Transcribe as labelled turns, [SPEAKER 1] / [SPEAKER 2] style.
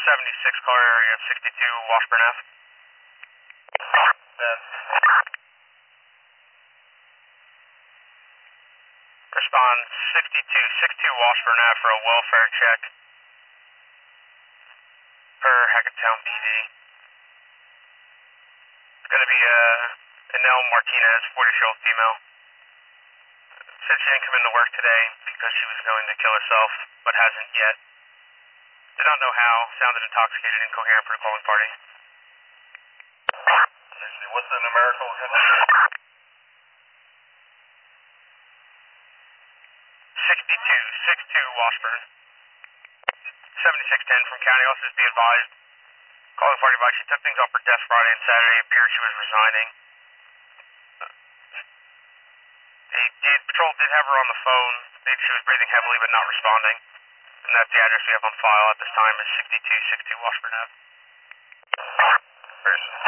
[SPEAKER 1] 76 car area of 62 Washburn Ave. Respond 62 Washburn Ave for a welfare check per Hackettstown PD. It's going to be Anel Martinez, 40-year-old female. Said she didn't come into work today because she was going to kill herself, but hasn't yet. Did not know how. Sounded intoxicated and incoherent for the calling party.
[SPEAKER 2] What's the numerical?
[SPEAKER 1] 62 Washburn. 7610 from county offices, be advised. Calling party advice, she took things off her desk Friday and Saturday. It appeared she was resigning. The patrol did have her on the phone. She was breathing heavily but not responding. And that's the address we have on file at this time is 62 Washburn Ave.